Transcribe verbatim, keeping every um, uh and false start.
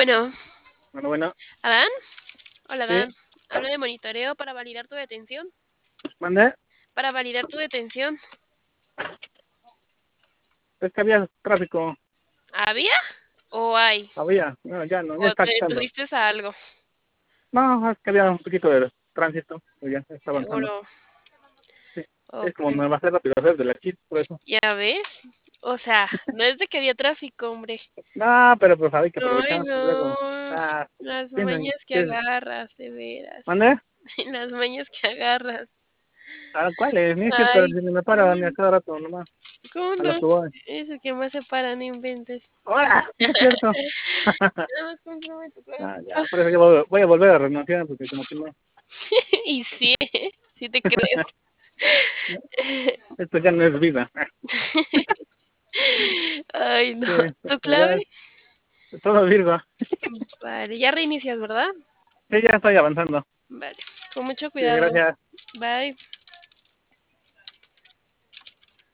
Bueno, Bueno, bueno, Adán, hola sí, Adán, hablo de monitoreo para validar tu detención. mandé. Para validar tu detención. Es que había tráfico, ¿Había o hay? había, no, ya no, ya ¿O está te quitando. detuviste a algo? No, es que había un poquito de tránsito, pero ya está avanzando. Seguro. Sí, es Ok. como me va a ser rápido hacer de la kit, por eso. ¿Ya ves? O sea, no es de que había tráfico, hombre. No, pero pues hay que Ay, aprovechar, pues no. luego. Ah, Las piensan mañas que que es. agarras, de veras. ¿Mandé? Las mañas que agarras. Ah, ¿cuál es? Ni es cierto, Ay, ni me para ni a no. cada rato, nomás, ¿Cómo a lo no? que voy. Eso que más se para, no inventes. ¡Hola! No es cierto. Nada más cómprame tu Ah, cuerpo. ya, por eso ya voy, voy a volver a renunciar, porque como que no. Y sí, sí te creo. Esto ya no es vida. Ay, no. Sí, ¿Tu ya clave? es todo Virgo. Vale, ya reinicias, ¿verdad? Sí, ya estoy avanzando. Vale, con mucho Sí, cuidado. gracias. Bye.